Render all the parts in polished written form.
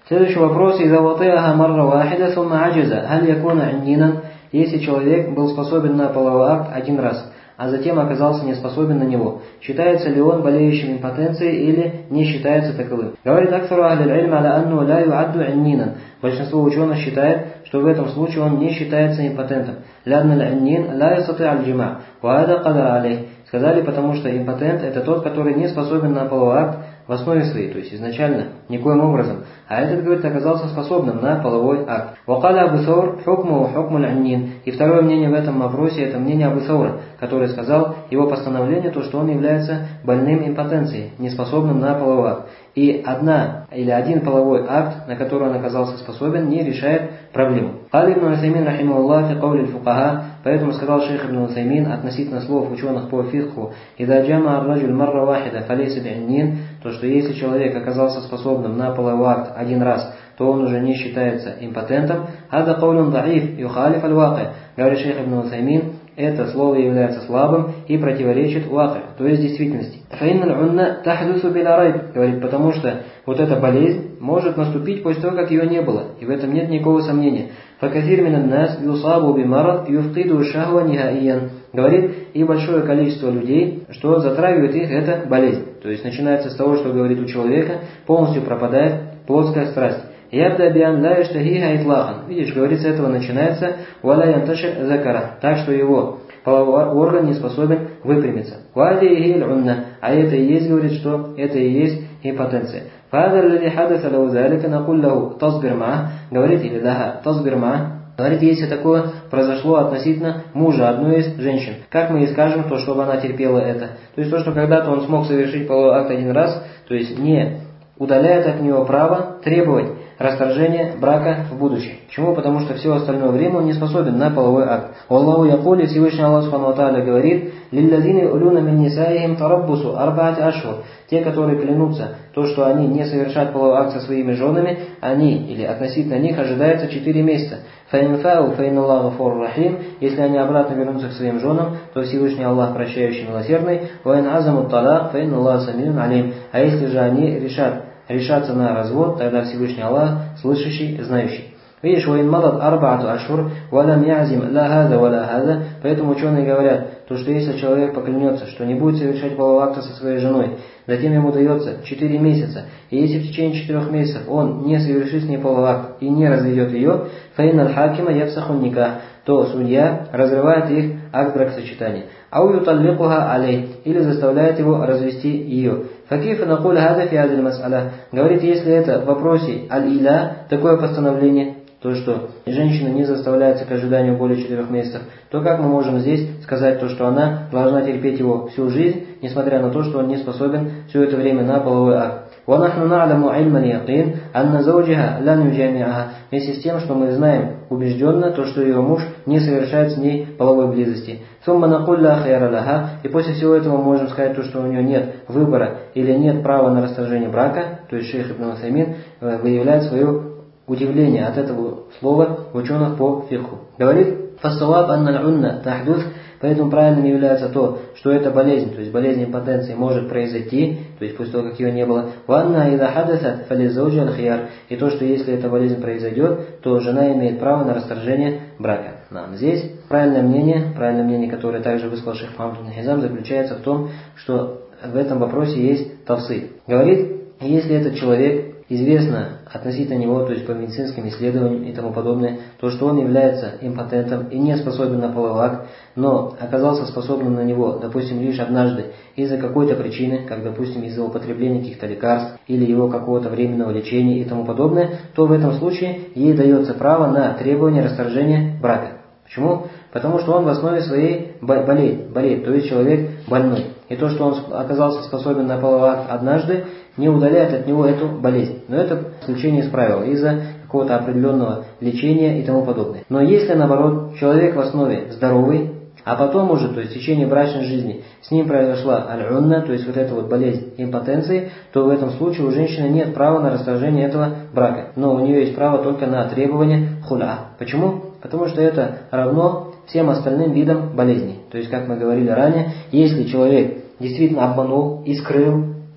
Следующий вопрос. «Иза ватыаха марра вахида сумма аджиза, халь якуна аннинан?» Если человек был способен на половой акт один раз, а затем оказался не способен на него, считается ли он болеющим импотенцией или не считается таковым? Говорит аксару ахлиль илм аля анну ла юадду аннинан. Большинство ученых считает, что в этом случае он не считается импотентом. Лянна аннин ла ясати аль-джима, ва ада кадар алейх. Сказали, потому что импотент это тот, который не способен на половой акт в основе своей, то есть изначально, никоим образом. А этот, говорит, оказался способным на половой акт. Вакаля Абу Саур хукму хукмуль аннин. И второе мнение в этом вопросе, это мнение Абу Саура, который сказал, его постановление, то, что он является больным импотенцией, неспособным на половой акт. И одна или один половой акт, на который он оказался способен, не решает проблему. Кали ибн Усаймин рахимахуллах фи каули аль-фукаха, поэтому сказал шейх ибн Усаймин относительно слов ученых по фикху: «Ида джама ар-раджуль марра вахида фалейса би'аннин», то, что если человек оказался способным на половой акт один раз, то он уже не считается импотентом. «Хада каулун даиф юхалиф аль-ваки», говорит шейх ибн Усаймин, это слово является слабым и противоречит вакы, то есть действительности. «Фаинналь унна тахдусу биля райб», говорит, потому что вот эта болезнь может наступить после того, как ее не было, и в этом нет никакого сомнения. «Факафир минан нас юсабу бимарад юфтиду шахва нихаиян», говорит, и большое количество людей, что затравливает их эта болезнь. То есть начинается с того, что, говорит, у человека полностью пропадает плотская страсть. «Ябда биан ла яштахиха итлахан». Видишь, говорит, с этого начинается «валя янташир закара», так что его половой орган не способен выпрямиться. «Вади ихиль унна», а это и есть, говорит, что это и есть импотенция. «Фадар лади хадаса лау залика накуль лау тазбир ма», говорит, или «даха тазбир ма», говорит, если такое произошло относительно мужа одной из женщин, как мы и скажем, то, чтобы она терпела это. То есть то, что когда-то он смог совершить половой акт один раз, то есть не удаляет от него право требовать расторжения брака в будущем. Почему? Потому что все остальное время он не способен на половой акт. Аллаху якули, Всевышний Аллах Субхану ва Тааля говорит: «Лилладзини улюна мин нисаихим тараббусу арбаати ашхур». Те, которые клянутся, то, что они не совершат половой акт со своими женами, они или относительно них ожидается 4 месяца. «Фаинфау фаиналлаху гафур рахим». Если они обратно вернутся к своим женам, то Всевышний Аллах прощающий, милосердный. «Ваин азаму талак фаиналлаху самиун алим». А если же они решатся на развод, тогда Всевышний Аллах слышащий, знающий. Видишь, «Ваин мадат арбаату ашур, валам язим ла хада валя хада». Поэтому ученые говорят, то, что если человек поклянется, что не будет совершать полового акта со своей женой, затем ему дается 4 месяца, и если в течение 4 месяцев он не совершит с ней половой акт и не разведет ее, фаин аль-хакима яфсахун никах, то судья разрывает их акт бракосочетания. Ау юталликуха алей, или заставляет его развести ее. Факиф накуль хада фи хазиль мас'аля, говорит, если это в вопросе аль-иля, такое постановление, то, что женщина не заставляется к ожиданию более 4 месяцев, то как мы можем здесь сказать то, что она должна терпеть его всю жизнь, несмотря на то, что он не способен все это время на половой акт? وَنَحْنُ نَعْلَمُ عِلْمَ الْيَقِينِ أَنَّ زَوْجَهَا لَنْ يُجَامِعَهَا. Вместе с тем, что мы знаем убежденно, то, что ее муж не совершает с ней половой близости. ثُمَّ نَقُلْ لَا خَيْرَ لَهَا. И после всего этого мы можем сказать то, что у нее нет выбора или нет права на расторжение брака. То есть шейх ибн Усаймин выявляет свое удивление от этого слова ученых по фикху. Говорит: «Фассаваб анна унна тахдус». Поэтому правильным является то, что эта болезнь, то есть болезнь импотенции, может произойти, то есть после того, как ее не было. «Ванна ида хадаса фализауджи аль-хияр». И то, что если эта болезнь произойдет, то жена имеет право на расторжение брака. Здесь правильное мнение, которое также высказал шейх Мухаммад ибн Хизам, заключается в том, что в этом вопросе есть тафсиль. Говорит, если этот человек известно относительно него, то есть по медицинским исследованиям и тому подобное, то, что он является импотентом и не способен на половой акт, но оказался способным на него, допустим, лишь однажды из-за какой-то причины, как, допустим, из-за употребления каких-то лекарств или его какого-то временного лечения и тому подобное, то в этом случае ей дается право на требование расторжения брака. Почему? Потому что он в основе своей болеет, то есть человек больной. И то, что он оказался способен на половой акт однажды, не удаляет от него эту болезнь. Но это исключение из правил, из-за какого-то определенного лечения и тому подобное. Но если, наоборот, человек в основе здоровый, а потом уже, то есть в течение брачной жизни, с ним произошла аль-унна, то есть вот эта вот болезнь импотенции, то в этом случае у женщины нет права на расторжение этого брака. Но у нее есть право только на требование хуля. Почему? Потому что это равно всем остальным видам болезней. То есть, как мы говорили ранее, если человек действительно обманул и скрыл,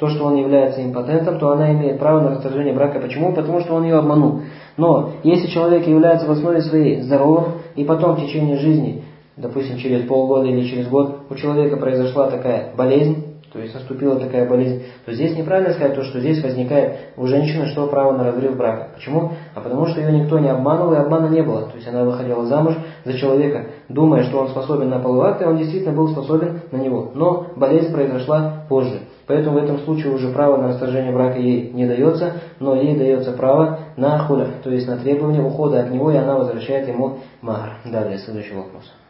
то, что он является импотентом, то она имеет право на расторжение брака. Почему? Потому что он ее обманул. Но если человек является в основе своей здоровым, и потом в течение жизни, допустим, через полгода или через год, у человека произошла такая болезнь, то есть наступила такая болезнь, то здесь неправильно сказать то, что здесь возникает у женщины что право на разрыв брака. Почему? А потому что ее никто не обманул и обмана не было. То есть она выходила замуж за человека, думая, что он способен на половой акт, и он действительно был способен на него. Но болезнь произошла позже. Поэтому в этом случае уже право на расторжение брака ей не дается, но ей дается право на хуля, то есть на требование ухода от него, и она возвращает ему махр. Далее, следующий вопрос.